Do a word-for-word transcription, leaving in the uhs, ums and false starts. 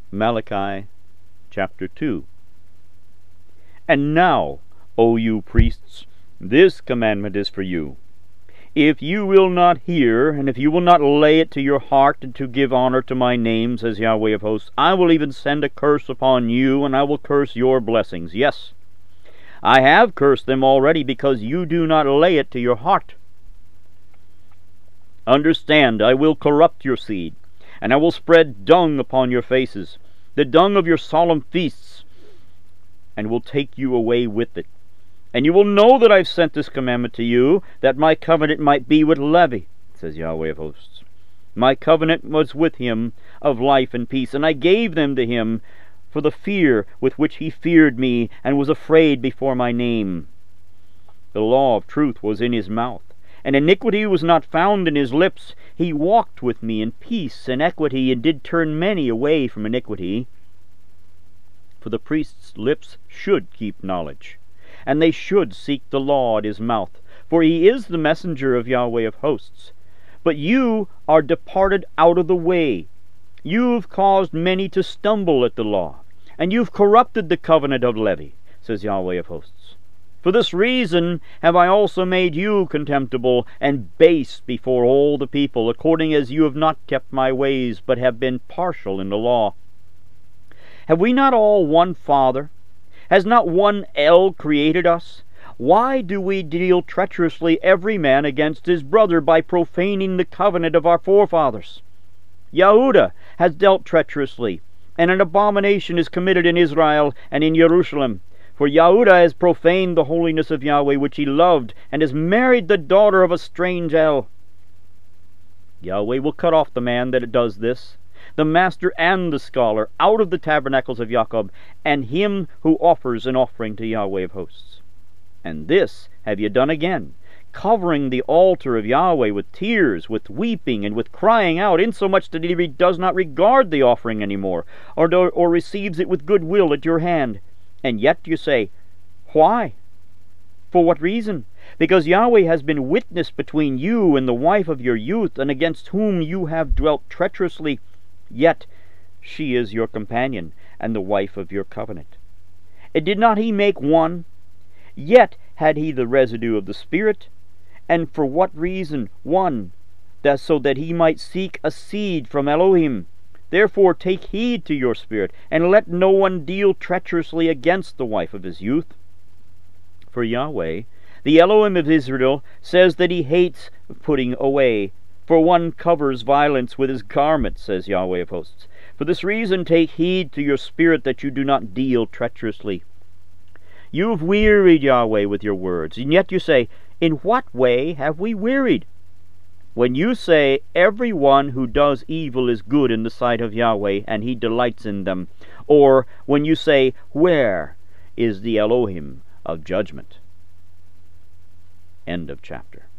Malachi chapter two. And now, O you priests, this commandment is for you. If you will not hear, and if you will not lay it to your heart, and to give honor to my name, says Yahweh of hosts, I will even send a curse upon you, and I will curse your blessings. Yes, I have cursed them already, because you do not lay it to your heart. Understand, I will corrupt your seed, and I will spread dung upon your faces, the dung of your solemn feasts, and will take you away with it. And you will know that I've sent this commandment to you, that my covenant might be with Levi, says Yahweh of hosts. My covenant was with him of life and peace, and I gave them to him for the fear with which he feared me, and was afraid before my name. The law of truth was in his mouth, and iniquity was not found in his lips. He walked with me in peace and equity, and did turn many away from iniquity. For the priest's lips should keep knowledge, and they should seek the law at his mouth, for he is the messenger of Yahweh of hosts. But you are departed out of the way. You've caused many to stumble at the law, and you've corrupted the covenant of Levi, says Yahweh of hosts. For this reason have I also made you contemptible and base before all the people, according as you have not kept my ways, but have been partial in the law. Have we not all one Father? Has not one El created us? Why do we deal treacherously every man against his brother by profaning the covenant of our forefathers? Yehudah has dealt treacherously, and an abomination is committed in Israel and in Jerusalem. For Yehudah has profaned the holiness of Yahweh, which he loved, and has married the daughter of a strange El. Yahweh will cut off the man that does this, the master and the scholar, out of the tabernacles of Jacob, and him who offers an offering to Yahweh of hosts. And this have ye done again, covering the altar of Yahweh with tears, with weeping, and with crying out, insomuch that he does not regard the offering any more, or, do, or receives it with good will at your hand. And yet you say, why? For what reason? Because Yahweh has been witness between you and the wife of your youth, and against whom you have dwelt treacherously. Yet she is your companion, and the wife of your covenant. And did not he make one? Yet had he the residue of the Spirit. And for what reason? One, that so that he might seek a seed from Elohim. Therefore take heed to your spirit, and let no one deal treacherously against the wife of his youth. For Yahweh, the Elohim of Israel, says that he hates putting away. For one covers violence with his garment, says Yahweh of hosts. For this reason take heed to your spirit, that you do not deal treacherously. You've wearied Yahweh with your words, and yet you say, in what way have we wearied? When you say, every one who does evil is good in the sight of Yahweh, and he delights in them. Or when you say, where is the Elohim of judgment? End of chapter.